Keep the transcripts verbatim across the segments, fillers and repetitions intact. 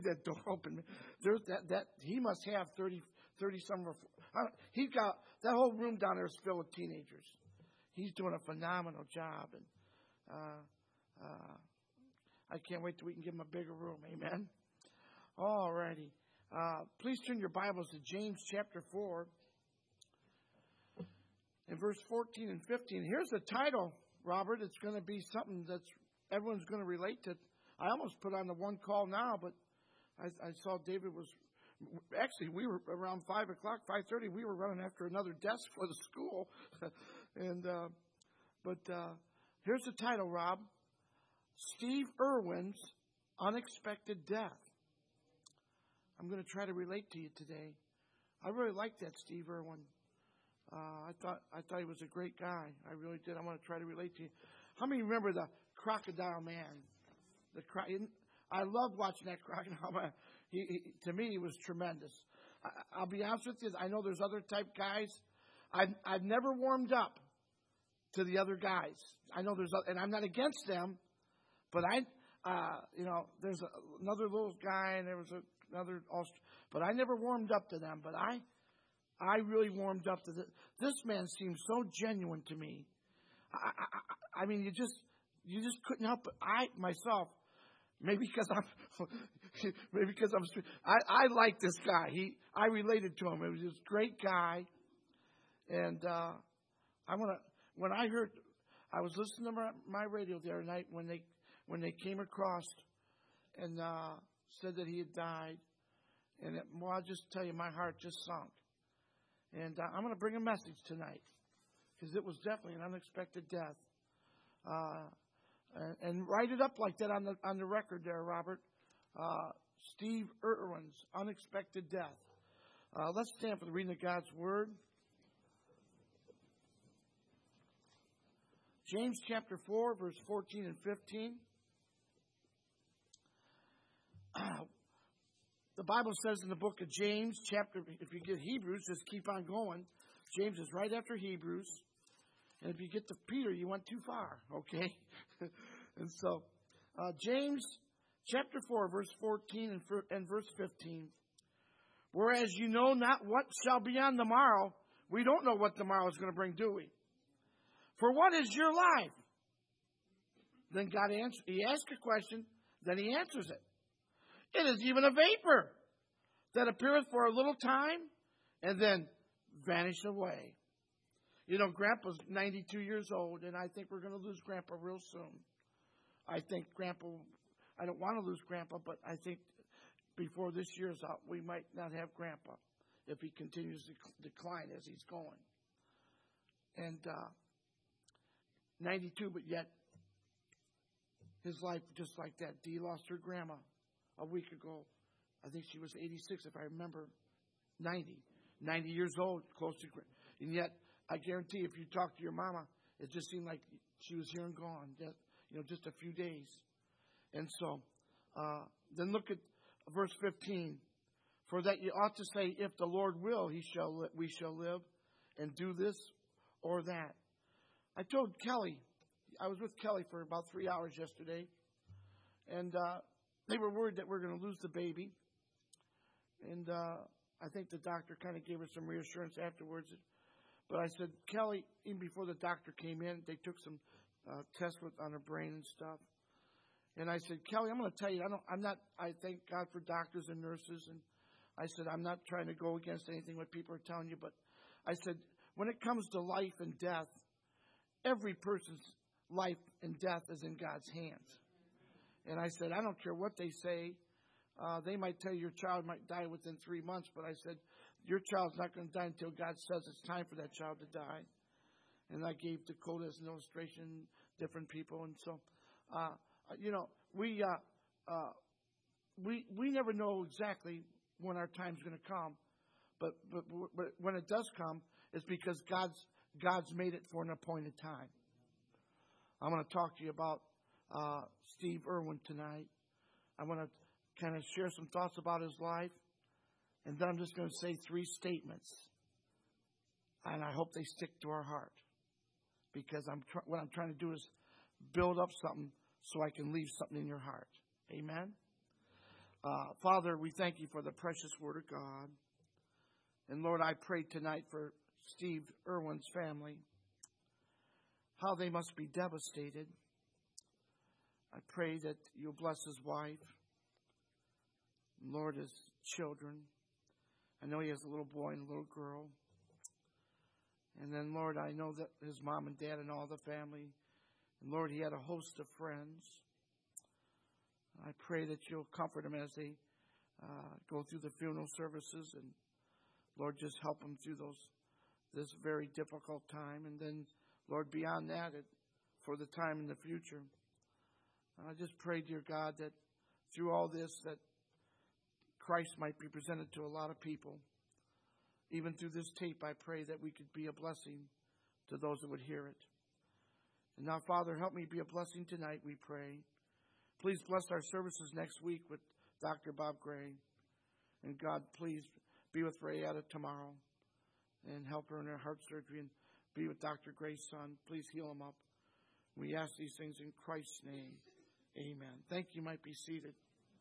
that door open. There's that, that, he must have thirty, thirty some, uh, he's got, that whole room down there is filled with teenagers. He's doing a phenomenal job. And, uh, uh, I can't wait till we can give him a bigger room. Amen. All righty. Uh, please turn your Bibles to James chapter four. In verse fourteen and fifteen. Here's the title, Robert. It's going to be something that's everyone's going to relate to. I almost put on the one call now, but I, I saw David was, actually, we were around five o'clock, five thirty. We were running after another desk for the school. and uh, But uh, here's the title, Rob. Steve Irwin's Unexpected Death. I'm going to try to relate to you today. I really like that Steve Irwin. Uh, I thought I thought he was a great guy. I really did. I want to try to relate to you. How many remember the Crocodile Man? The cro- I loved watching that Crocodile Man. He, he, to me, he was tremendous. I, I'll be honest with you. I know there's other type guys. I've I've never warmed up to the other guys. I know there's, and I'm not against them, but I, uh, you know, there's a, another little guy, and there was a, another, Aust- but I never warmed up to them. But I. I really warmed up to this. This man seemed so genuine to me. I, I, I mean, you just, you just couldn't help it. I myself, maybe because I'm, maybe because I'm, I, I like this guy. He, I related to him. He was this great guy, and uh, I want to. When I heard, I was listening to my, my radio the other night when they, when they came across, and uh, said that he had died, and it, well, I'll just tell you, my heart just sunk. And uh, I'm going to bring a message tonight because it was definitely an unexpected death. Uh, and, and write it up like that on the on the record there, Robert. Uh, Steve Irwin's Unexpected Death. Uh, let's stand for the reading of God's Word. James chapter four, verse fourteen and fifteen. Uh, The Bible says in the book of James, chapter, if you get Hebrews, just keep on going. James is right after Hebrews. And if you get to Peter, you went too far, okay? and so, uh, James chapter four, verse fourteen and, and verse fifteen. Whereas you know not what shall be on the morrow, we don't know what tomorrow is going to bring, do we? For what is your life? Then God answers, he asks a question, then he answers it. It is even a vapor that appeareth for a little time and then vanish away. You know, Grandpa's ninety-two years old, and I think we're going to lose Grandpa real soon. I think Grandpa, I don't want to lose Grandpa, but I think before this year's out, we might not have Grandpa if he continues to decline as he's going. And uh, ninety-two, but yet his life just like that. Dee lost her grandma a week ago. I think she was eighty-six, if I remember. ninety. ninety years old, close to. And yet, I guarantee if you talk to your mama, it just seemed like she was here and gone. That, you know, just a few days. And so, uh, then look at verse fifteen. For that you ought to say, if the Lord will, he shall li- we shall live and do this or that. I told Kelly, I was with Kelly for about three hours yesterday, and uh, they were worried that we're going to lose the baby. And uh, I think the doctor kind of gave her some reassurance afterwards. But I said, Kelly, even before the doctor came in, they took some uh, tests with, on her brain and stuff. And I said, Kelly, I'm going to tell you, I don't, I'm not, I thank God for doctors and nurses. And I said, I'm not trying to go against anything what people are telling you. But I said, when it comes to life and death, every person's life and death is in God's hands. And I said, I don't care what they say. Uh, they might tell you your child might die within three months. But I said, your child's not going to die until God says it's time for that child to die. And I gave Dakota as an illustration, different people. And so, uh, you know, we, uh, uh, we, we never know exactly when our time's going to come. But, but, but when it does come, it's because God's, God's made it for an appointed time. I'm going to talk to you about uh, Steve Irwin tonight. I want to kind of share some thoughts about his life. And then I'm just going to say three statements. And I hope they stick to our heart. Because I'm tr- what I'm trying to do is build up something so I can leave something in your heart. Amen? Uh, Father, we thank you for the precious word of God. And Lord, I pray tonight for Steve Irwin's family, how they must be devastated. I pray that you'll bless his wife, Lord, his children. I know he has a little boy and a little girl. And then, Lord, I know that his mom and dad and all the family. And Lord, he had a host of friends. I pray that you'll comfort them as they uh, go through the funeral services. And Lord, just help them through those this very difficult time. And then, Lord, beyond that, it, for the time in the future, I just pray, dear God, that through all this, that Christ might be presented to a lot of people. Even through this tape, I pray that we could be a blessing to those that would hear it. And now, Father, help me be a blessing tonight, we pray. Please bless our services next week with Doctor Bob Gray. And God, please be with Rayetta tomorrow and help her in her heart surgery, and be with Doctor Gray's son. Please heal him up. We ask these things in Christ's name. Amen. Thank you. You might be seated.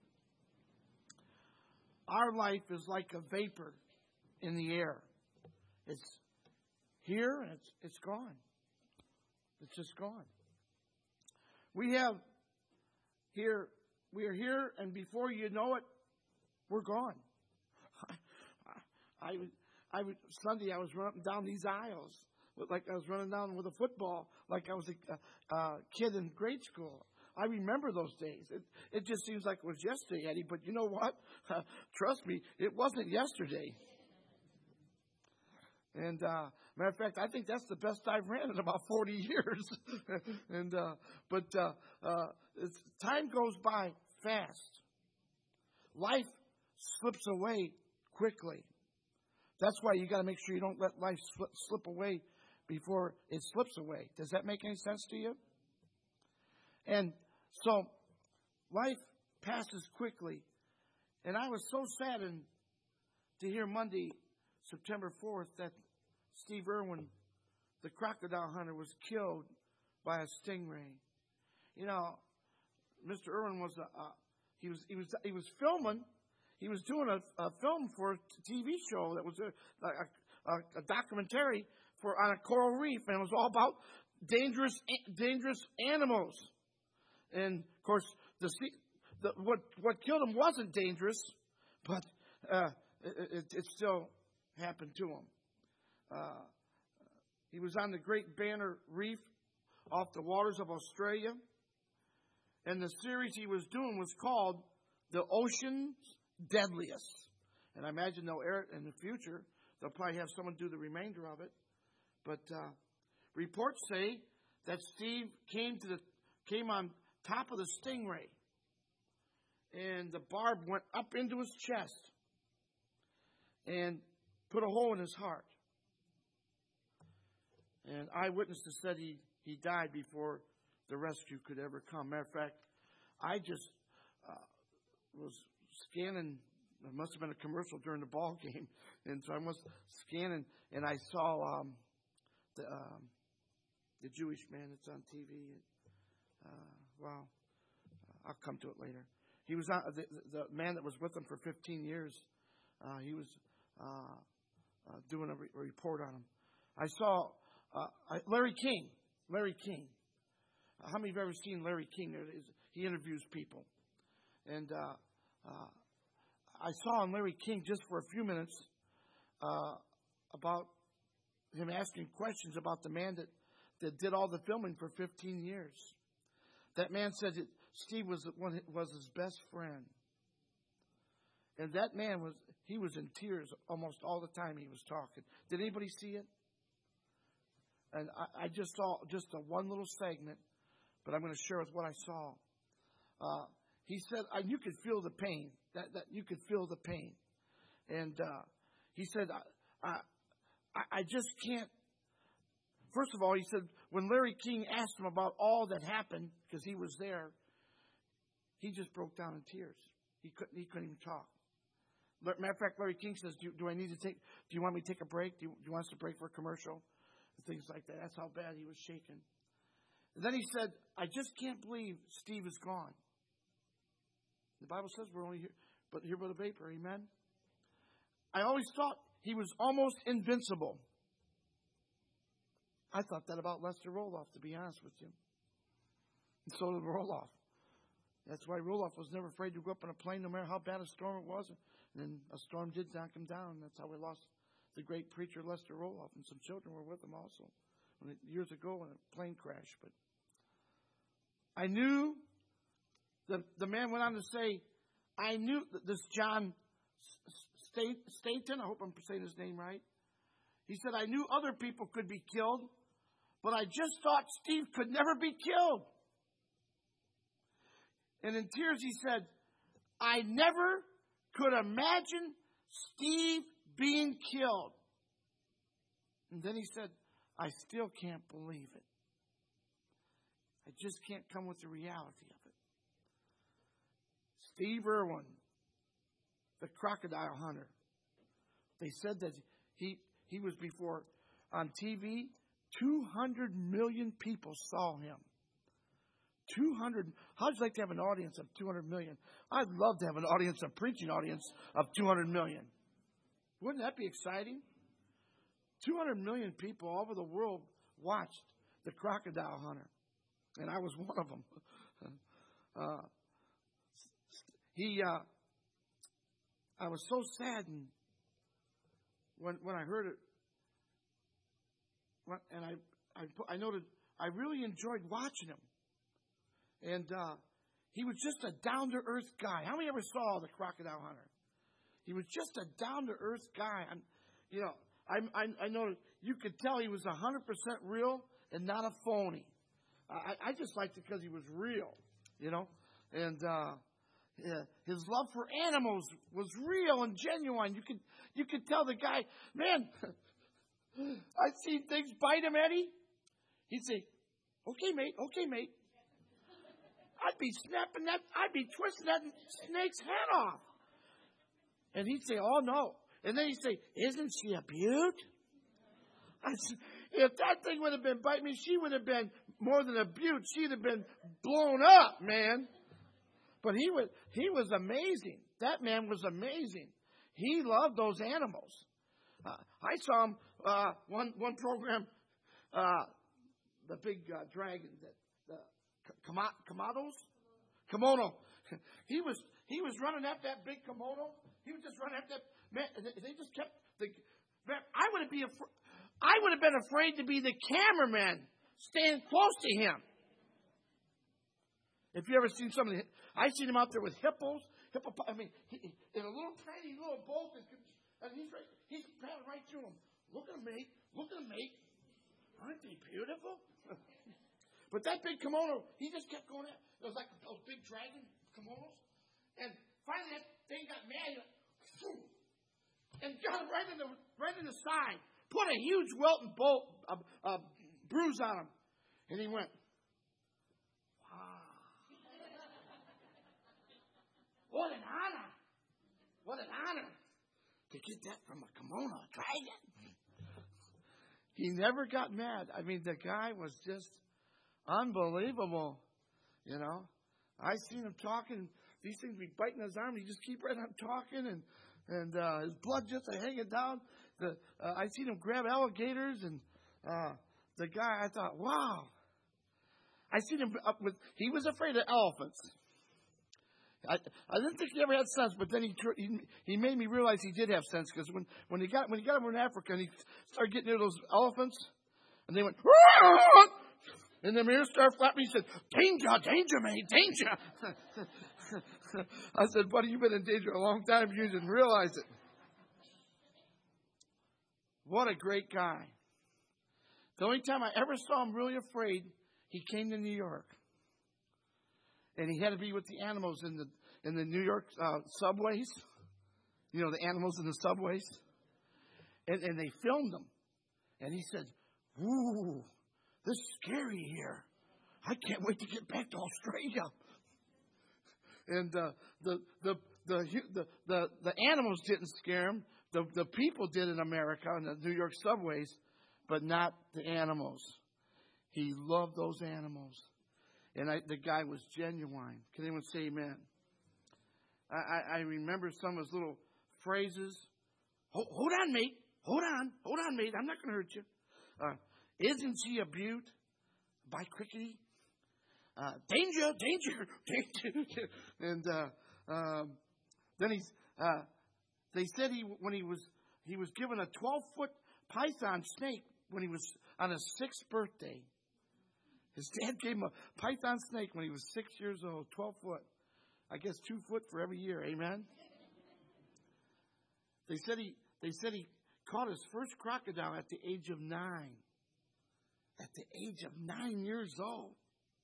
Our life is like a vapor in the air. It's here and it's it's gone. It's just gone. We have here, we are here, and before you know it, we're gone. I, I, I, I Sunday I was running down these aisles like I was running down with a football, like I was a, a kid in grade school. I remember those days. It, it just seems like it was yesterday, Eddie. But you know what? Uh, trust me, it wasn't yesterday. And uh, matter of fact, I think that's the best I've ran in about forty years. and uh, but uh, uh, it's, time goes by fast. Life slips away quickly. That's why you got to make sure you don't let life slip, slip away before it slips away. Does that make any sense to you? And so life passes quickly. And I was so saddened to hear Monday, September fourth, that Steve Irwin, the crocodile hunter, was killed by a stingray. You know, Mister Irwin was a, uh, he was he was he was filming. He was doing a, a film for a T V show that was a, a, a documentary for on a coral reef, and it was all about dangerous dangerous animals. And of course, the, the what what killed him wasn't dangerous, but uh, it, it, it still happened to him. Uh, he was on the Great Barrier Reef off the waters of Australia, and the series he was doing was called The Ocean's Deadliest. And I imagine they'll air it in the future. They'll probably have someone do the remainder of it. But uh, reports say that Steve came to the came on top of the stingray, and the barb went up into his chest and put a hole in his heart. And eyewitnesses said he, he died before the rescue could ever come. Matter of fact, I just uh, was scanning. There must have been a commercial during the ball game, and so I was scanning, and I saw um, the um, the Jewish man that's on T V. Uh, wow, I'll come to it later. He was on, the, the man that was with him for fifteen years. Uh, he was uh, uh, doing a, re- a report on him. I saw uh, Larry King. Larry King. How many of you have ever seen Larry King? He interviews people, and uh, uh, I saw on Larry King just for a few minutes uh, about him asking questions about the man that, that did all the filming for fifteen years. That man said that Steve was one was his best friend, and that man was he was in tears almost all the time he was talking. Did anybody see it? And I, I just saw just a one little segment, but I'm going to share with what I saw. Uh, he said, and you could feel the pain. That that you could feel the pain, and uh, he said, I, I I just can't. First of all, he said when Larry King asked him about all that happened because he was there, he just broke down in tears. He couldn't he couldn't even talk. Matter of fact, Larry King says, "Do, do I need to take? Do you want me to take a break? Do you, do you want us to break for a commercial?" And things like that. That's how bad he was shaken. And then he said, "I just can't believe Steve is gone." The Bible says we're only here. but here but a vapor. Amen? I always thought he was almost invincible. I thought that about Lester Roloff, to be honest with you. And so did Roloff. That's why Roloff was never afraid to go up in a plane, no matter how bad a storm it was. And then a storm did knock him down. That's how we lost the great preacher Lester Roloff. And some children were with him also when it, years ago when a plane crashed. But I knew, the, the man went on to say, I knew that this John Staten, I hope I'm saying his name right. He said, I knew other people could be killed, but I just thought Steve could never be killed. And in tears he said, I never could imagine Steve being killed. And then he said, I still can't believe it. I just can't come with the reality of it. Steve Irwin, the crocodile hunter. They said that he he was before on T V, two hundred million people saw him. two hundred. How'd you like to have an audience of two hundred million? I'd love to have an audience, a preaching audience of two hundred million. Wouldn't that be exciting? two hundred million people all over the world watched the crocodile hunter. And I was one of them. Uh, he, uh, I was so saddened when when I heard it. When, and I, I, I noted, I really enjoyed watching him. And uh, he was just a down-to-earth guy. How many ever saw the crocodile hunter? He was just a down-to-earth guy. I'm, you know, I, I, I know you could tell he was one hundred percent real and not a phony. I, I just liked it because he was real, you know. And uh, yeah, his love for animals was real and genuine. You could you could tell the guy, man, I'd seen things bite him, Eddie. He'd say, okay, mate, okay, mate. I'd be snapping that, I'd be twisting that snake's head off. And he'd say, oh, no. And then he'd say, isn't she a beaut? I said, if that thing would have been biting me, she would have been more than a beaut. She'd have been blown up, man. But he was, he was amazing. That man was amazing. He loved those animals. Uh, I saw him, uh, one, one program, uh, the big uh, dragon, that, the Komodos? Kimono. He was he was running after that big kimono. He was just running after that. Man, they just kept the. Man, I would have be afraid. I would have been afraid to be the cameraman staying close to him. If you ever seen some of the, I seen him out there with hippos. Hippo, I mean, he, in a little tiny little boat, and he's right, he's paddling right through them. Look at him, mate. Look at him, mate. Aren't they beautiful? But that big kimono, he just kept going at it. It was like those big dragon kimonos. And finally that thing got mad and got him right in the right in the side. Put a huge welting bolt, a, a bruise on him. And he went, wow. What an honor. What an honor to get that from a kimono dragon. He never got mad. I mean, the guy was just unbelievable, you know. I seen him talking. These things be biting his arm. He just keep right on talking, and and uh, his blood just uh, hanging down. The uh, I seen him grab alligators, and uh, the guy. I thought, wow. I seen him up with. He was afraid of elephants. I I didn't think he ever had sense, but then he he, he made me realize he did have sense, because when when he got when he got over in Africa and he started getting near those elephants, and they went. Rah! And the mirror started flapping. He said, danger, danger, mate, danger. I said, buddy, you've been in danger a long time. You didn't realize it. What a great guy. The only time I ever saw him really afraid, he came to New York. And he had to be with the animals in the in the New York uh, subways. You know, the animals in the subways. And, and they filmed him. And he said, ooh. This is scary here. I can't wait to get back to Australia. And uh, the, the the the the the animals didn't scare him. The the people did in America in the New York subways, but not the animals. He loved those animals, and I, the guy was genuine. Can anyone say amen? I, I, I remember some of his little phrases. Hold, hold on, mate. Hold on. Hold on, mate. I'm not going to hurt you. Uh, isn't she a beaut? By Crickety. Uh, danger, danger, danger. And uh, um, then he's. Uh, they said he when he was he was given a twelve foot python snake when he was on his sixth birthday. His dad gave him a python snake when he was six years old, twelve foot. I guess two foot for every year. Amen. They said he. They said he caught his first crocodile at the age of nine. At the age of nine years old.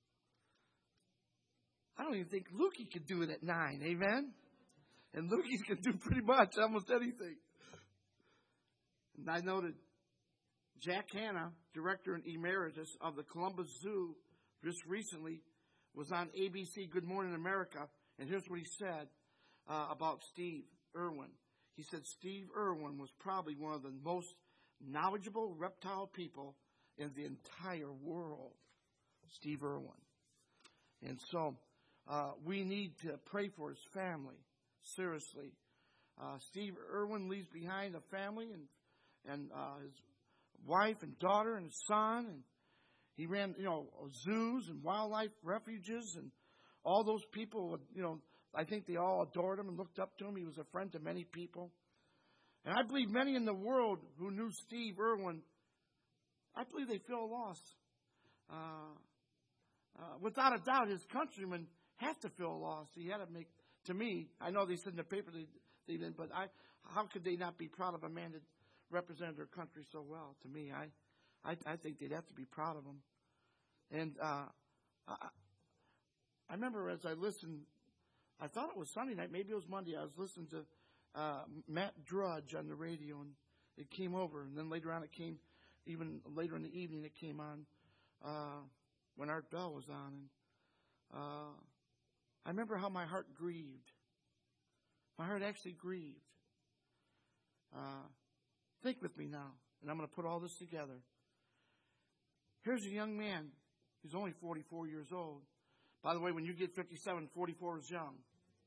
I don't even think Lukey could do it at nine. Amen. And Lukey can do pretty much almost anything. And I noted Jack Hanna, director and emeritus of the Columbus Zoo, just recently was on A B C Good Morning America. And here's what he said uh, about Steve Irwin. He said Steve Irwin was probably one of the most knowledgeable reptile people in the entire world. Steve Irwin. And so uh, we need to pray for his family. Seriously. Uh, Steve Irwin leaves behind a family and and uh, his wife and daughter and his son. And he ran, you know, zoos and wildlife refuges and all those people, you know, I think they all adored him and looked up to him. He was a friend to many people. And I believe many in the world who knew Steve Irwin, I believe they feel a loss. Uh, uh, without a doubt, his countrymen have to feel a loss. He had to make, to me, I know they said in the paper they, they didn't, but I, how could they not be proud of a man that represented their country so well? To me, I, I, I think they'd have to be proud of him. And uh, I, I remember as I listened, I thought it was Sunday night, maybe it was Monday, I was listening to uh, Matt Drudge on the radio, and it came over. And then later on it came, even later in the evening it came on uh, when Art Bell was on. And uh, I remember how my heart grieved. My heart actually grieved. Uh, think with me now, and I'm going to put all this together. Here's a young man. He's only forty-four years old. By the way, when you get fifty-seven, forty-four is young.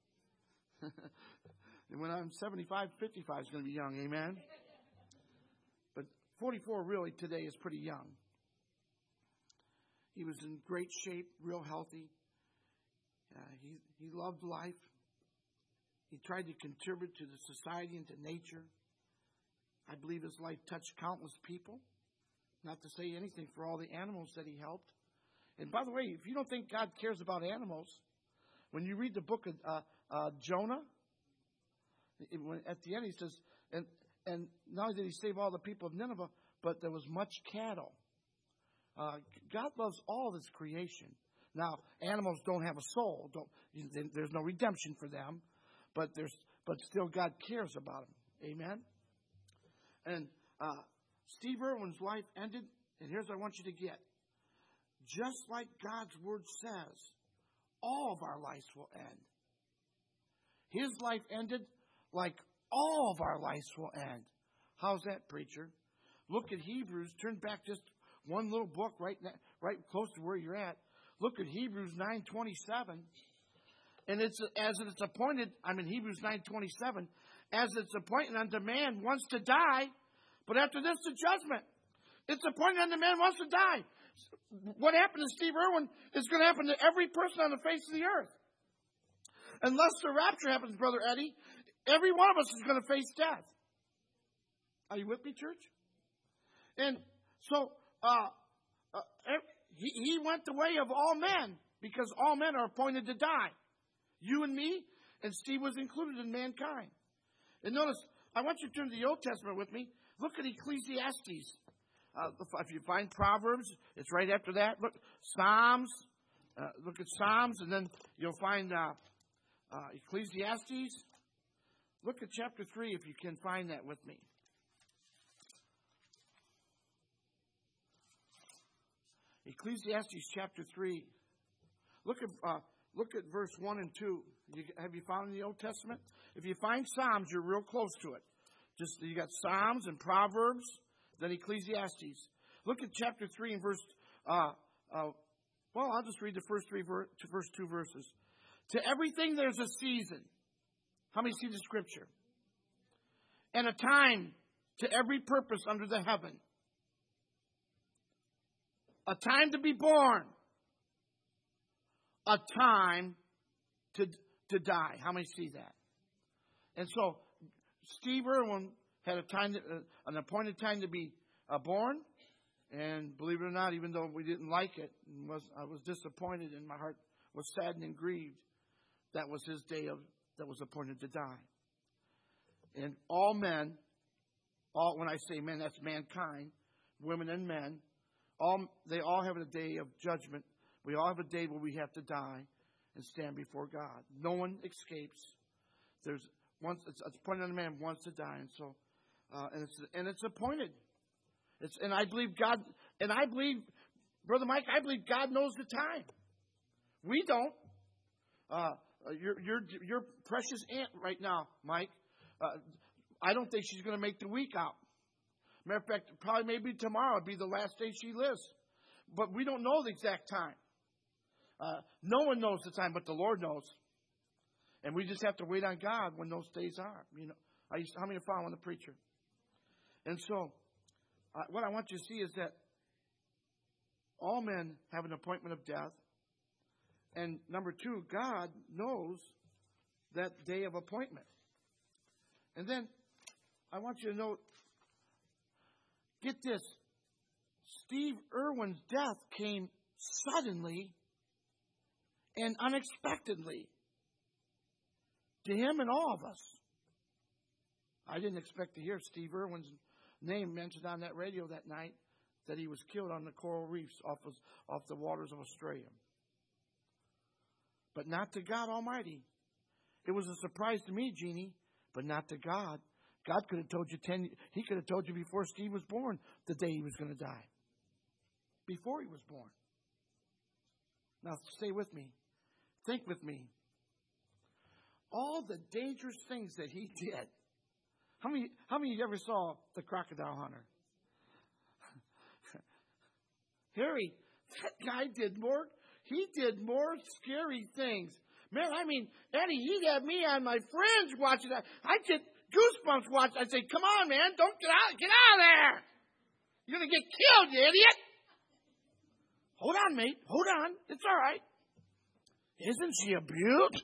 And when I'm seventy-five, fifty-five is going to be young. Amen? But forty-four really today is pretty young. He was in great shape, real healthy. Uh, he, he loved life. He tried to contribute to the society and to nature. I believe his life touched countless people. Not to say anything for all the animals that he helped. And by the way, if you don't think God cares about animals, when you read the book of uh, uh, Jonah, it, when, at the end he says, and, and not only did he save all the people of Nineveh, but there was much cattle. Uh, God loves all of his creation. Now, animals don't have a soul. Don't, there's no redemption for them, but there's but still God cares about them. Amen? And uh, Steve Irwin's life ended, and here's what I want you to get. Just like God's word says, all of our lives will end. His life ended like all of our lives will end. How's that, preacher? Look at Hebrews. Turn back just one little book right, right close to where you're at. Look at Hebrews nine twenty-seven. And it's as it's appointed, I'm in Hebrews nine twenty-seven, as it's appointed unto man once to die, but after this the judgment. It's appointed unto man once to die. What happened to Steve Irwin is going to happen to every person on the face of the earth. Unless the rapture happens, Brother Eddie, every one of us is going to face death. Are you with me, church? And so uh, uh, he, he went the way of all men because all men are appointed to die. You and me, and Steve was included in mankind. And notice, I want you to turn to the Old Testament with me. Look at Ecclesiastes. Uh, if you find Proverbs, it's right after that. Look, Psalms. Uh, look at Psalms, and then you'll find uh, uh, Ecclesiastes. Look at chapter three if you can find that with me. Ecclesiastes chapter three. Look at uh, look at verse one and two. You, have you found in the Old Testament? If you find Psalms, you're real close to it. Just you got Psalms and Proverbs. Then Ecclesiastes. Look at chapter three and verse, uh, uh, well, I'll just read the first three ver- first two verses. To everything there's a season. How many see the scripture? And a time to every purpose under the heaven. A time to be born. A time to, to die. How many see that? And so, Steve Irwin had a time, to, uh, an appointed time to be uh, born. And believe it or not, even though we didn't like it, and was, I was disappointed and my heart was saddened and grieved, that was his day of, that was appointed to die. And all men, all when I say men, that's mankind, women and men, all they all have a day of judgment. We all have a day where we have to die and stand before God. No one escapes. There's once it's, it's appointed on a man once to die, and so uh, and it's and it's appointed. It's and I believe God, and I believe, Brother Mike, I believe God knows the time. We don't. Uh, your your your precious aunt right now, Mike. Uh, I don't think she's going to make the week out. Matter of fact, probably maybe tomorrow will be the last day she lives. But we don't know the exact time. Uh, no one knows the time, but the Lord knows. And we just have to wait on God when those days are. You know, I used to, how many are following the preacher? And so, uh, what I want you to see is that all men have an appointment of death. And number two, God knows that day of appointment. And then, I want you to note, get this, Steve Irwin's death came suddenly and unexpectedly to him and all of us. I didn't expect to hear Steve Irwin's name mentioned on that radio that night, that he was killed on the coral reefs off of, off the waters of Australia. But not to God Almighty. It was a surprise to me, Jeannie, but not to God. God could have told you ten. He could have told you before Steve was born the day he was going to die. Before he was born. Now stay with me. Think with me. All the dangerous things that he did. How many? How many of you ever saw The Crocodile Hunter? Harry, that guy did more. He did more scary things. Man, I mean, Eddie, he'd have me on my friends watching that. I'd get goosebumps watching. I'd say, come on, man, don't get out, get out of there. You're going to get killed, you idiot. Hold on, mate. Hold on. It's all right. Isn't she a beaut?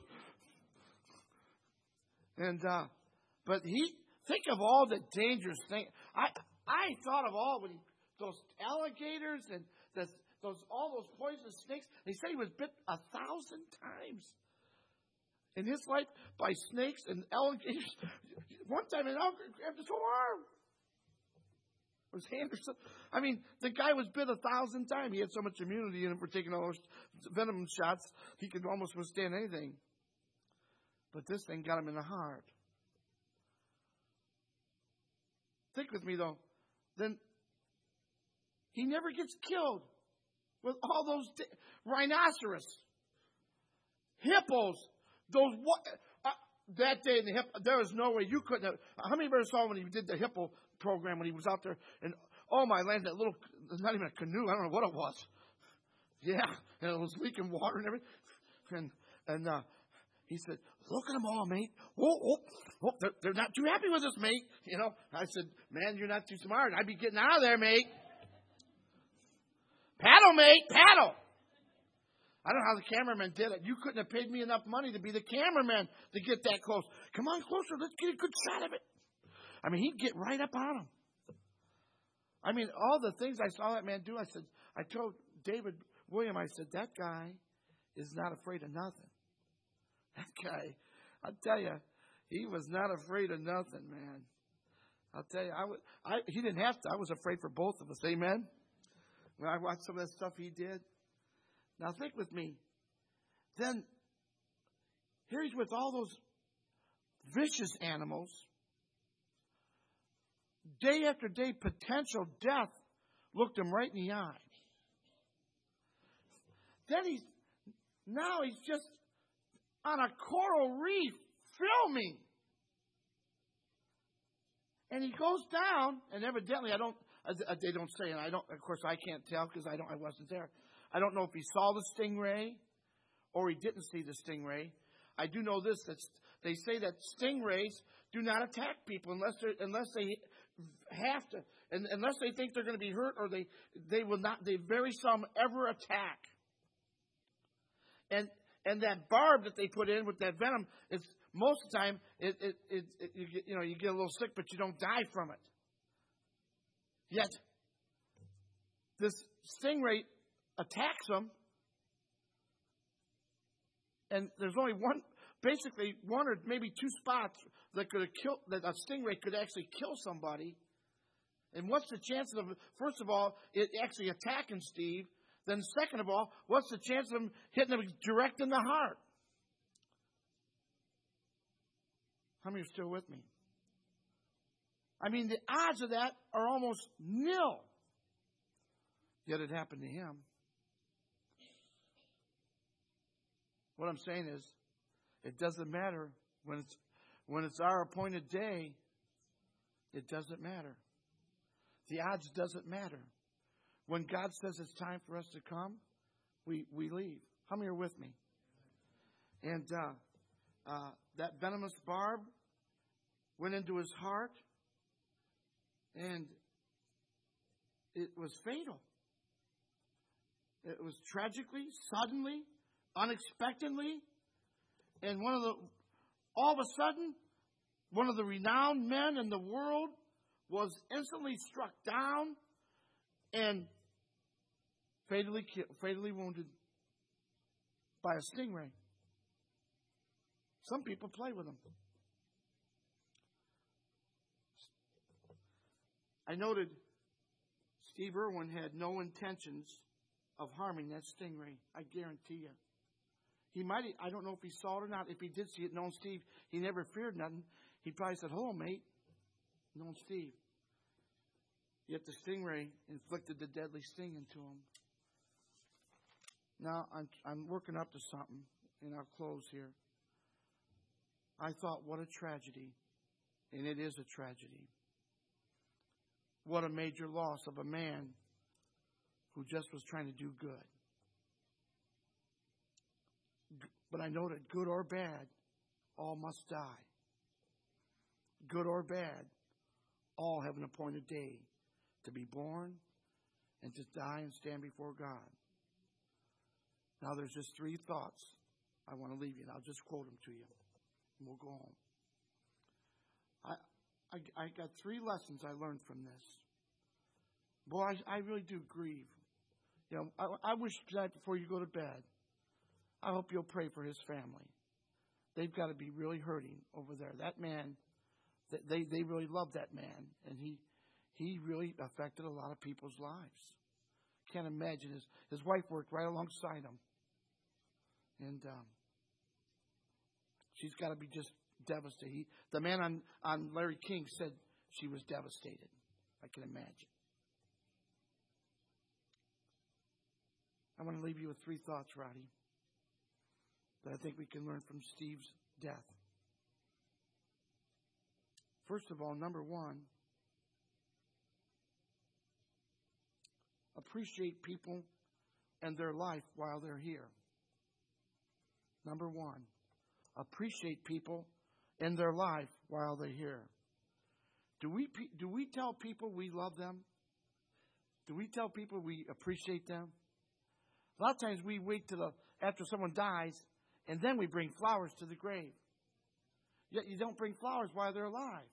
And, uh, but he, think of all the dangerous things. I, I thought of all when he, those alligators and the, those, all those poisonous snakes. They say he was bit a thousand times in his life by snakes and alligators. One time an alligator grabbed his whole arm. Or his hand or something. I mean, the guy was bit a thousand times. He had so much immunity in him for taking all those venom shots, he could almost withstand anything. But this thing got him in the heart. Think with me, though. Then he never gets killed with all those di- rhinoceros, hippos, those what uh, that day in the hippo. There was no way you couldn't have. How many of you ever saw when he did the hippo program when he was out there and oh my land, that little, not even a canoe, I don't know what it was. Yeah, and it was leaking water and everything. And and uh, he said, "Look at them all, mate. Whoa, whoa, whoa, they're, they're not too happy with us, mate." You know, I said, "Man, you're not too smart. I'd be getting out of there, mate. Paddle, mate, paddle." I don't know how the cameraman did it. You couldn't have paid me enough money to be the cameraman to get that close. Come on closer. Let's get a good shot of it. I mean, he'd get right up on him. I mean, all the things I saw that man do, I said, I told David William, I said, that guy is not afraid of nothing. That guy, I'll tell you, he was not afraid of nothing, man. I'll tell you, I, was, I he didn't have to. I was afraid for both of us. Amen? When I watched some of that stuff he did. Now think with me. Then, here he's with all those vicious animals. Day after day, potential death looked him right in the eye. Then he's, now he's just on a coral reef filming. And he goes down, and evidently, I don't, uh, they don't say, and I don't, of course, I can't tell because I don't, I wasn't there. I don't know if he saw the stingray or he didn't see the stingray. I do know this, that they say that stingrays do not attack people unless they unless they have to, and unless they think they're going to be hurt, or they they will not. They very seldom ever attack. And and that barb that they put in with that venom, it's most of the time it it, it, it you get, you know you get a little sick, but you don't die from it. Yet this stingray attacks them, and there's only one, basically one or maybe two spots that could have killed, that a stingray could actually kill somebody. And what's the chance of, first of all, it actually attacking Steve? Then second of all, what's the chance of him hitting him direct in the heart? How many are still with me? I mean, the odds of that are almost nil. Yet it happened to him. What I'm saying is, it doesn't matter when it's when it's our appointed day. It doesn't matter. The odds doesn't matter. When God says it's time for us to come, we we leave. How many are with me? And uh, uh, that venomous barb went into his heart, and it was fatal. It was tragically, suddenly, unexpectedly, and one of the, all of a sudden, one of the renowned men in the world was instantly struck down and fatally killed, fatally wounded by a stingray. Some people play with them. I noted Steve Irwin had no intentions of harming that stingray. I guarantee you. He might, I don't know if he saw it or not. If he did see it, knowing Steve, he never feared nothing. He probably said, "Hello, mate," knowing Steve. Yet the stingray inflicted the deadly sting into him. Now, I'm, I'm working up to something, and I'll close here. I thought, what a tragedy. And it is a tragedy. What a major loss of a man who just was trying to do good. But I know that good or bad, all must die. Good or bad, all have an appointed day to be born and to die and stand before God. Now there's just three thoughts I want to leave you, and I'll just quote them to you, and we'll go home. I I, I got three lessons I learned from this. Boy, I, I really do grieve. You know, I, I wish tonight before you go to bed, I hope you'll pray for his family. They've got to be really hurting over there. That man, they they really love that man, and he he really affected a lot of people's lives. Can't imagine his his wife worked right alongside him, and um, she's got to be just devastated. He, the man on on Larry King said she was devastated. I can imagine. I want to leave you with three thoughts, Roddy, that I think we can learn from Steve's death. First of all, number one, appreciate people and their life while they're here. Number one, appreciate people and their life while they're here. Do we do we tell people we love them? Do we tell people we appreciate them? A lot of times we wait till the, after someone dies, and then we bring flowers to the grave. Yet you don't bring flowers while they're alive.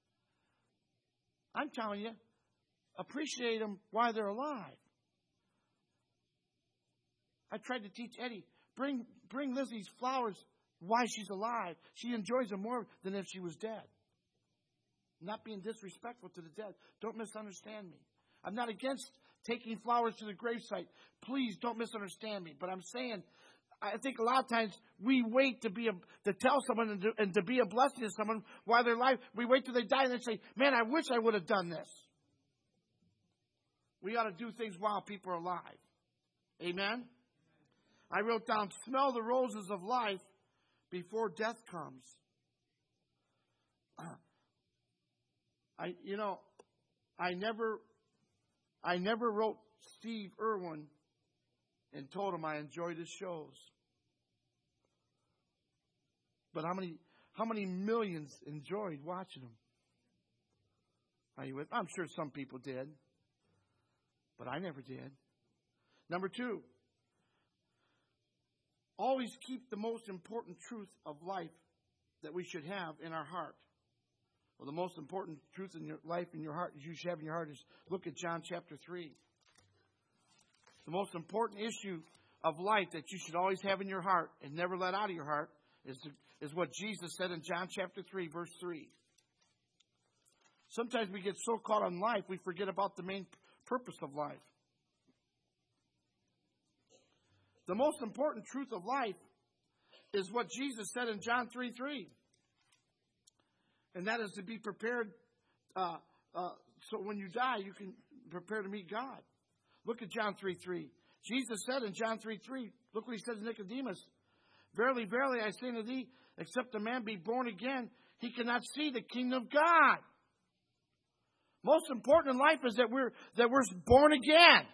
I'm telling you, appreciate them while they're alive. I tried to teach Eddie, bring bring Lizzie's flowers while she's alive. She enjoys them more than if she was dead. I'm not being disrespectful to the dead. Don't misunderstand me. I'm not against taking flowers to the gravesite. Please don't misunderstand me. But I'm saying, I think a lot of times we wait to be a, to tell someone and to, and to be a blessing to someone while they're alive. We wait till they die and then say, "Man, I wish I would have done this." We ought to do things while people are alive. Amen? I wrote down, smell the roses of life before death comes. I, you know, I never, I never wrote Steve Irwin and told him I enjoyed his shows. But how many, how many millions enjoyed watching them? Are you with? I'm sure some people did, but I never did. Number two, always keep the most important truth of life that we should have in our heart. Well, the most important truth in your life, in your heart, you should have in your heart is look at John chapter three. The most important issue of life that you should always have in your heart and never let out of your heart is, is what Jesus said in John chapter three, verse three. Sometimes we get so caught on life, we forget about the main purpose of life. The most important truth of life is what Jesus said in John three three. And that is to be prepared uh, uh, so when you die, you can prepare to meet God. Look at John three three. Jesus said in John three three, look what he says to Nicodemus. Verily, verily, I say unto thee, except a man be born again, he cannot see the kingdom of God. Most important in life is that we're that we're born again.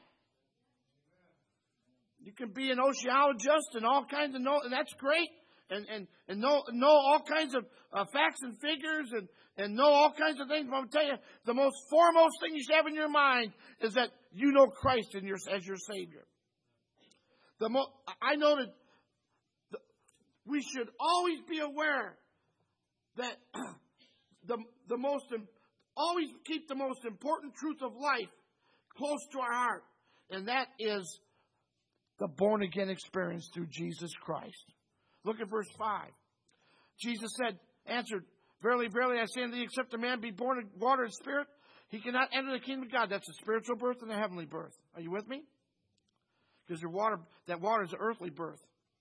You can be an oceologist and all kinds of know, and that's great. And and and know know all kinds of uh, facts and figures and and know all kinds of things. But I'm telling you, the most foremost thing you should have in your mind is that you know Christ in your, as your Savior. The mo- I know that the, we should always be aware that the the most always keep the most important truth of life close to our heart, and that is the born again experience through Jesus Christ. Look at verse five. Jesus said, answered, verily, verily, I say unto thee, except a man be born of water and spirit, he cannot enter the kingdom of God. That's a spiritual birth and a heavenly birth. Are you with me? Because your water, that water is an earthly birth.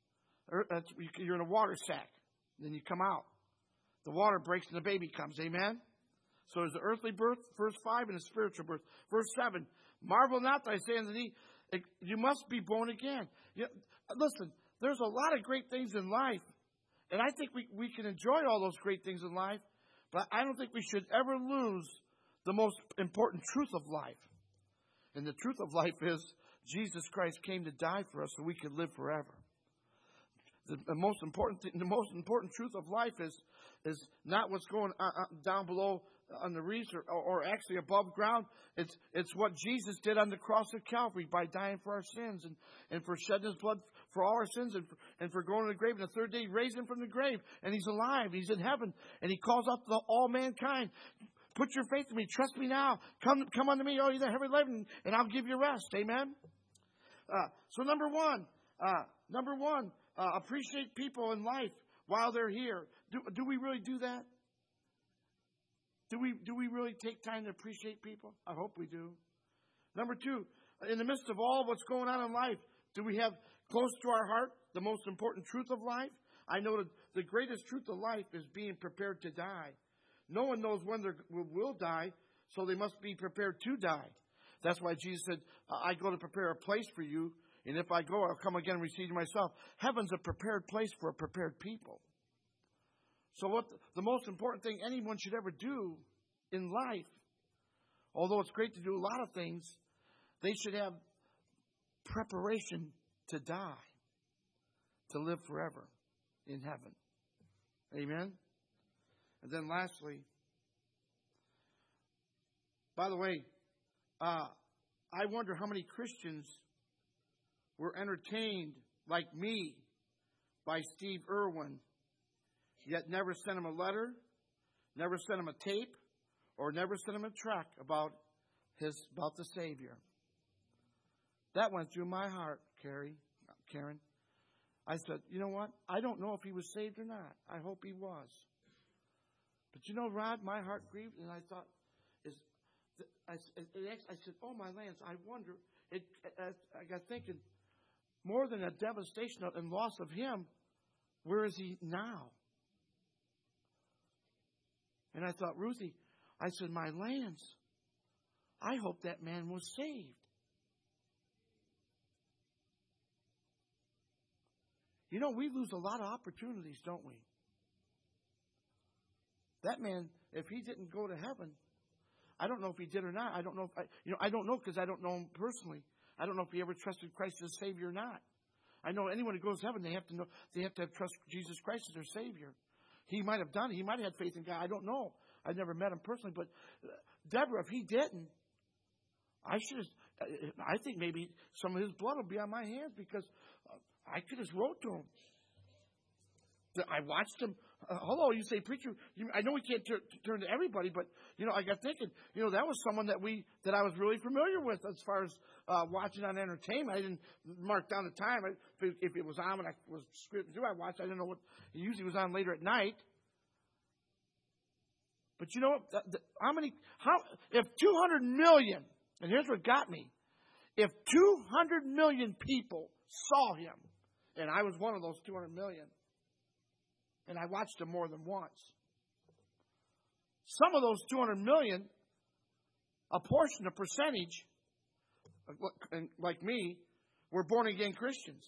You're in a water sack. Then you come out. The water breaks and the baby comes. Amen? So there's the earthly birth, verse five, and a spiritual birth. Verse seven, marvel not that I say unto thee, you must be born again. You, listen, there's a lot of great things in life. And I think we, we can enjoy all those great things in life. But I don't think we should ever lose the most important truth of life. And the truth of life is Jesus Christ came to die for us so we could live forever. The, the most important thing, the most important truth of life is, is not what's going on, on, down below on the reefs or, or actually above ground. It's it's what Jesus did on the cross of Calvary by dying for our sins and, and for shedding his blood for all our sins and for, and for going to the grave. And the third day he raised him from the grave. And he's alive. He's in heaven. And he calls out to all mankind. Put your faith in me. Trust me now. Come come unto me, all you that heavy laden, and I'll give you rest. Amen? Uh, so number one, uh, number one, uh, appreciate people in life while they're here. Do, do we really do that? Do we do we really take time to appreciate people? I hope we do. Number two, in the midst of all what's going on in life, do we have close to our heart the most important truth of life? I know that the greatest truth of life is being prepared to die. No one knows when they will die, so they must be prepared to die. That's why Jesus said, I go to prepare a place for you, and if I go, I'll come again and receive you myself. Heaven's a prepared place for a prepared people. So what the, the most important thing anyone should ever do in life, although it's great to do a lot of things, they should have preparation to die, to live forever in heaven. Amen? And then lastly, by the way, uh, I wonder how many Christians were entertained, like me, by Steve Irwin, yet never sent him a letter, never sent him a tape, or never sent him a track about his about the Savior. That went through my heart, Carrie, Karen. I said, you know what? I don't know if he was saved or not. I hope he was. But you know, Rod, my heart grieved, and I thought, is I, I said, oh, my lands, I wonder. It, I got thinking, more than a devastation and loss of him, where is he now? And I thought, Ruthie, I said, my lands, I hope that man was saved. You know, we lose a lot of opportunities, don't we? That man, if he didn't go to heaven, I don't know if he did or not. I don't know if I, you know, I don't know because I don't know him personally. I don't know if he ever trusted Christ as Savior or not. I know anyone who goes to heaven, they have to know, they have to have trust Jesus Christ as their Savior. he might have done it. He might have had faith in God. I don't know. I've never met him personally. But Deborah, if he didn't, I should have, I think maybe some of his blood will be on my hands because I could have wrote to him. I watched him. Uh, hello, you say, preacher. You, I know we can't tur- turn to everybody, but you know, I got thinking. You know, that was someone that we that I was really familiar with as far as uh, watching on entertainment. I didn't mark down the time. I, if, it, if it was on when I was scripting through, I watched. I didn't know what. It usually was on later at night. But you know what? The, the, how many? How if two hundred million? And here's what got me: if two hundred million people saw him, and I was one of those two hundred million. And I watched him more than once. Some of those two hundred million, a portion, a percentage, like me, were born-again Christians.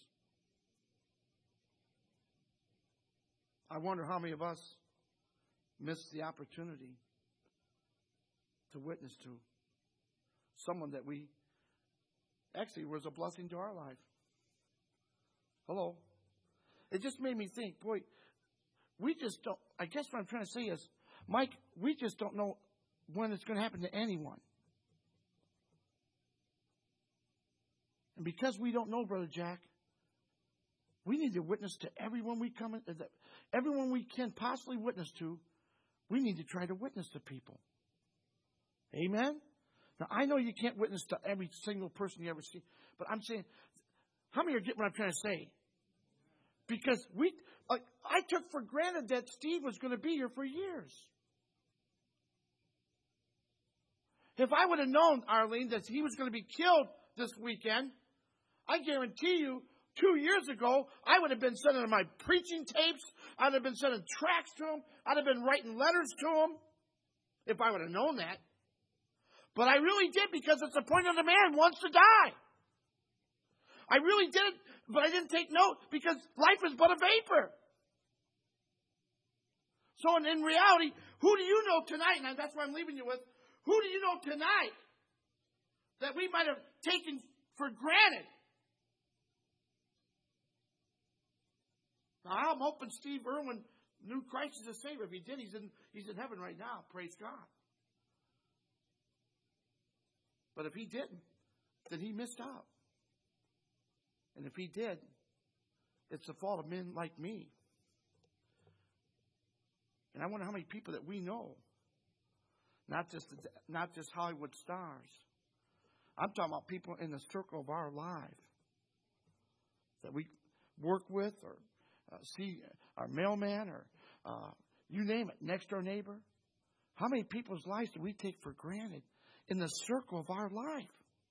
I wonder how many of us missed the opportunity to witness to someone that we actually was a blessing to our life. Hello. It just made me think, boy, we just don't, I guess what I'm trying to say is, Mike, we just don't know when it's going to happen to anyone. And because we don't know, Brother Jack, we need to witness to everyone we come in, everyone we can possibly witness to, we need to try to witness to people. Amen? Now, I know you can't witness to every single person you ever see, but I'm saying, how many are getting what I'm trying to say? Because we, like, I took for granted that Steve was going to be here for years. If I would have known, Arlene, that he was going to be killed this weekend, I guarantee you, two years ago, I would have been sending him my preaching tapes. I'd have been sending tracts to him. I'd have been writing letters to him if I would have known that. But I really did because it's the point of the man wants to die. I really did it, but I didn't take note because life is but a vapor. So in, in reality, who do you know tonight, and that's what I'm leaving you with, who do you know tonight that we might have taken for granted? Now, I'm hoping Steve Irwin knew Christ as a Savior. If he did, he's in, he's in heaven right now. Praise God. But if he didn't, then he missed out. And if he did, it's the fault of men like me. And I wonder how many people that we know, not just not just Hollywood stars. I'm talking about people in the circle of our life that we work with or uh, see our mailman or uh, you name it, next door neighbor. How many people's lives do we take for granted in the circle of our life?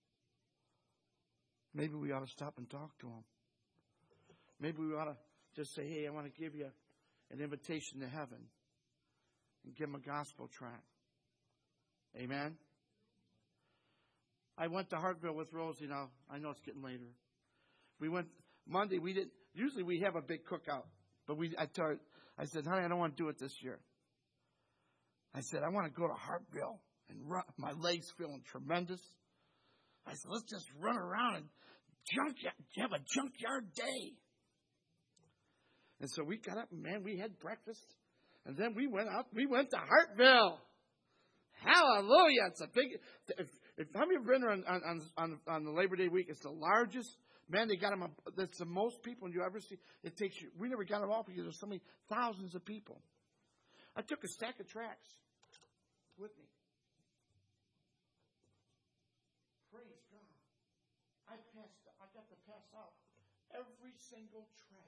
Maybe we ought to stop and talk to them. Maybe we ought to just say, hey, I want to give you an invitation to heaven. And give them a gospel tract. Amen? I went to Hartville with Rosie. Now, I know it's getting later. We went, Monday, we didn't, usually we have a big cookout. But we, I told her, I said, honey, I don't want to do it this year. I said, I want to go to Hartville and run. My legs feeling tremendous. I said, let's just run around and junk, have a junkyard day. And so we got up and, man, we had breakfast. And then we went out, we went to Hartville. Hallelujah. It's a big, if, if how many have been on, on, on, on the Labor Day week? It's the largest, man, they got them, that's the most people you ever see. It takes you, we never got them all because there's so many thousands of people. I took a stack of tracts with me. Praise God. I passed, I got to pass out every single tract.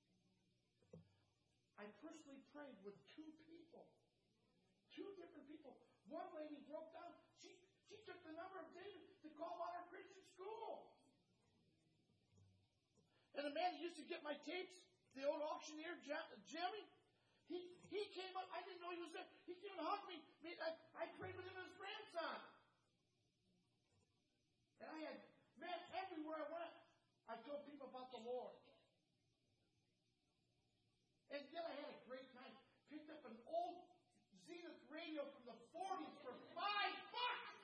I personally prayed with two people. Two different people. One lady broke down. She, she took the number of David to call out our Christian school. And the man who used to get my tapes, the old auctioneer, Jimmy, he, he came up. I didn't know he was there. He came and hugged me. I, I prayed with him and his grandson. And I had, man, everywhere I went, I told people about the Lord. And then I had a great time. Picked up an old Zenith radio from the forties for five bucks.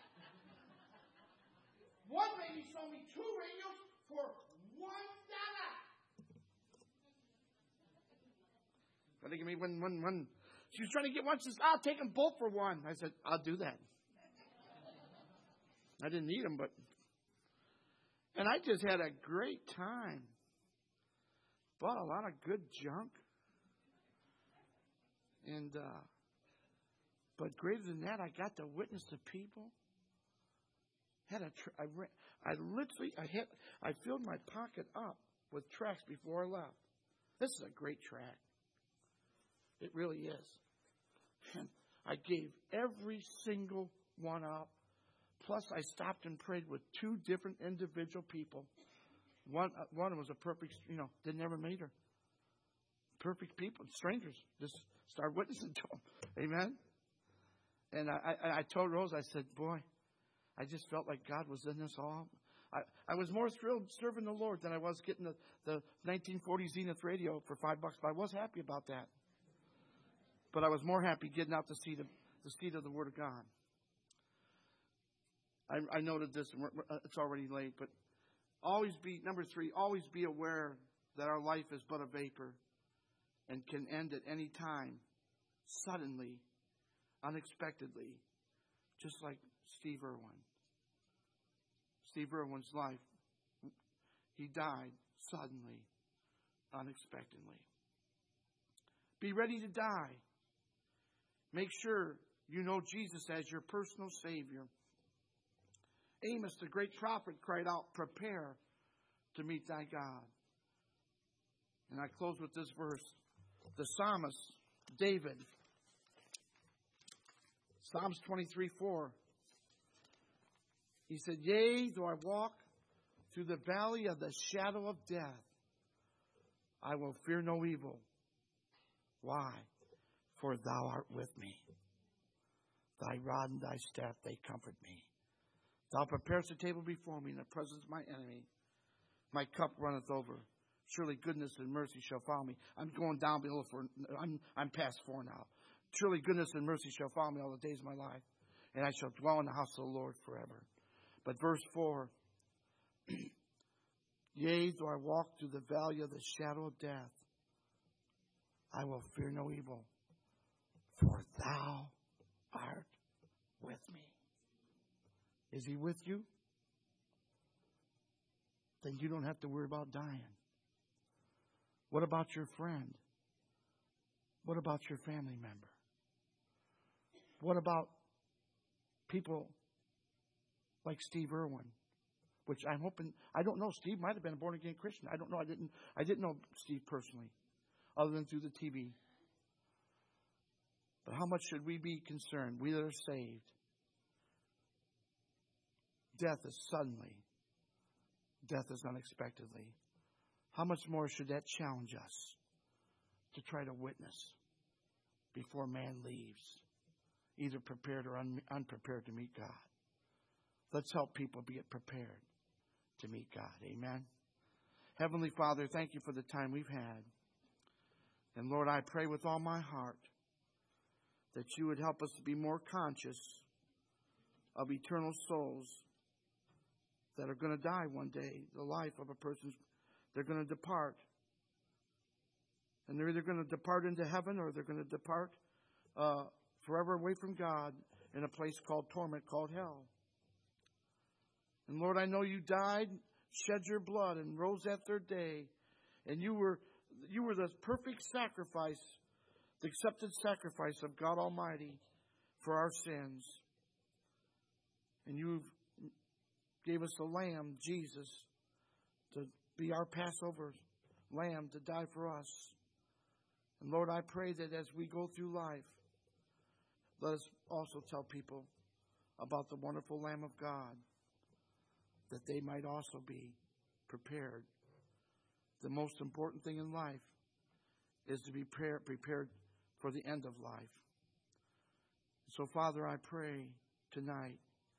One lady sold me two radios for one dollar. I think I mean when when when she was trying to get one, she says, "I'll take them both for one." I said, "I'll do that." I didn't need them, but and I just had a great time. Bought a lot of good junk, and uh, but greater than that, I got to witness to people. Had a tr- I, re- I literally I had I filled my pocket up with tracts before I left. This is a great tract. It really is. And I gave every single one up. Plus, I stopped and prayed with two different individual people. One uh, one was a perfect, you know, didn't ever meet her. Perfect people, strangers. Just start witnessing to them. Amen. And I, I, I told Rose, I said, boy, I just felt like God was in this all. I, I was more thrilled serving the Lord than I was getting the, the nineteen forty Zenith radio for five bucks. But I was happy about that. But I was more happy getting out to see the, the seed of the Word of God. I, I noted this, and we're, we're, it's already late, but always be, number three, always be aware that our life is but a vapor and can end at any time, suddenly, unexpectedly, just like Steve Irwin. Steve Irwin's life, he died suddenly, unexpectedly. Be ready to die. Make sure you know Jesus as your personal Savior. Amos, the great prophet, cried out, "Prepare to meet thy God." And I close with this verse. The psalmist, David, Psalms twenty-three four. He said, "Yea, though I walk through the valley of the shadow of death, I will fear no evil." Why? For thou art with me. Thy rod and thy staff, they comfort me. Thou preparest a table before me in the presence of my enemy. My cup runneth over. Surely goodness and mercy shall follow me. I'm going down below for, I'm, I'm past four now. Surely goodness and mercy shall follow me all the days of my life, and I shall dwell in the house of the Lord forever. But verse four, yea, though I walk through the valley of the shadow of death, I will fear no evil, for thou art with me. Is he with you? Then you don't have to worry about dying. What about your friend? What about your family member? What about people like Steve Irwin? Which I'm hoping, I don't know, Steve might have been a born again Christian. I don't know. I didn't I didn't know Steve personally, other than through the T V. But how much should we be concerned, we that are saved? Death is suddenly. Death is unexpectedly. How much more should that challenge us to try to witness before man leaves, either prepared or un- unprepared to meet God? Let's help people get prepared to meet God. Amen. Heavenly Father, thank you for the time we've had. And Lord, I pray with all my heart that you would help us to be more conscious of eternal souls that are going to die one day. The life of a person's, they're going to depart. And they're either going to depart into heaven or they're going to depart uh, forever away from God in a place called torment, called hell. And Lord, I know you died, shed your blood, and rose that third day. And you were you were the perfect sacrifice, the accepted sacrifice of God Almighty for our sins. And you gave us the Lamb, Jesus, to be our Passover Lamb, to die for us. And Lord, I pray that as we go through life, let us also tell people about the wonderful Lamb of God, that they might also be prepared. The most important thing in life is to be prepared for the end of life. So, Father, I pray tonight,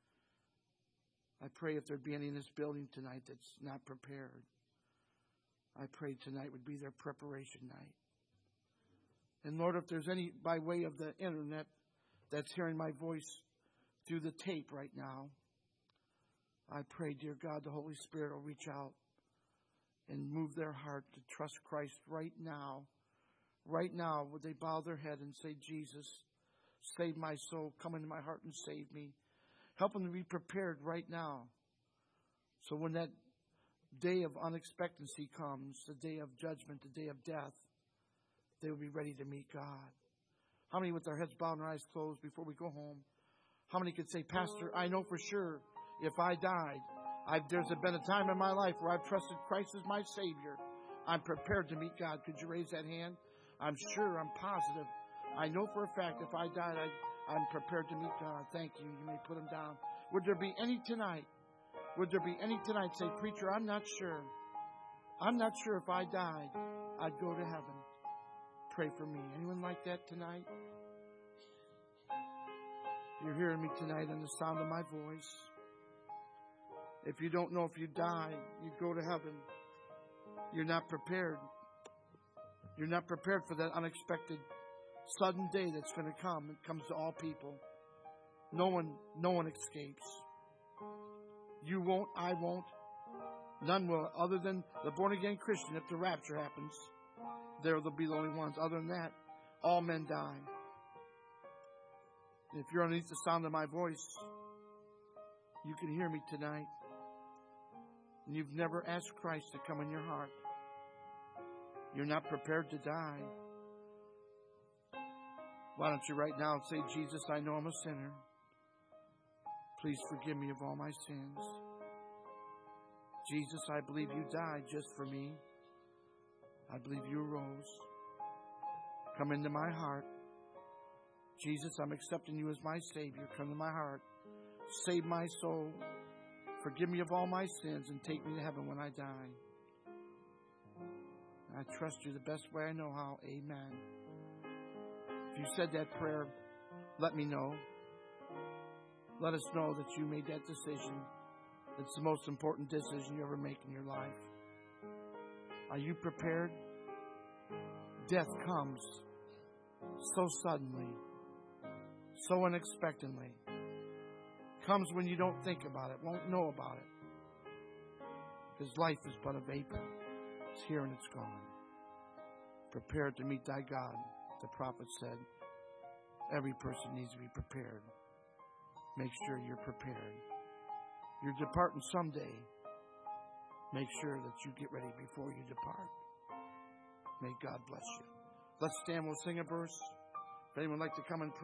I pray if there be any in this building tonight that's not prepared, I pray tonight would be their preparation night. And Lord, if there's any by way of the internet that's hearing my voice through the tape right now, I pray, dear God, the Holy Spirit will reach out and move their heart to trust Christ right now, right now, would they bow their head and say, Jesus, save my soul. Come into my heart and save me. Help them to be prepared right now. So when that day of unexpectancy comes, the day of judgment, the day of death, they will be ready to meet God. How many with their heads bowed and their eyes closed before we go home? How many could say, Pastor, I know for sure if I died, I've, there's been a time in my life where I've trusted Christ as my Savior. I'm prepared to meet God. Could you raise that hand? I'm sure, I'm positive. I know for a fact if I died, I, I'm prepared to meet God. Thank you. You may put them down. Would there be any tonight? Would there be any tonight say, Preacher, I'm not sure. I'm not sure if I died, I'd go to heaven. Pray for me. Anyone like that tonight? You're hearing me tonight in the sound of my voice. If you don't know if you die, you go to heaven. You're not prepared. You're not prepared for that unexpected, sudden day that's going to come. It comes to all people. No one, no one escapes. You won't, I won't. None will, other than the born-again Christian. If the rapture happens, there they'll be the only ones. Other than that, all men die. If you're underneath the sound of my voice, you can hear me tonight. And you've never asked Christ to come in your heart. You're not prepared to die. Why don't you right now say, Jesus, I know I'm a sinner. Please forgive me of all my sins. Jesus, I believe you died just for me. I believe you arose. Come into my heart. Jesus, I'm accepting you as my Savior. Come to my heart. Save my soul. Forgive me of all my sins and take me to heaven when I die. I trust you the best way I know how. Amen. If you said that prayer, let me know. Let us know that you made that decision. It's the most important decision you ever make in your life. Are you prepared? Death comes so suddenly, so unexpectedly. Comes when you don't think about it, won't know about it. Because life is but a vapor. It's here and it's gone. Prepared to meet thy God, the prophet said. Every person needs to be prepared. Make sure you're prepared. You're departing someday. Make sure that you get ready before you depart. May God bless you. Let's stand. We'll sing a verse. If anyone would like to come and pray.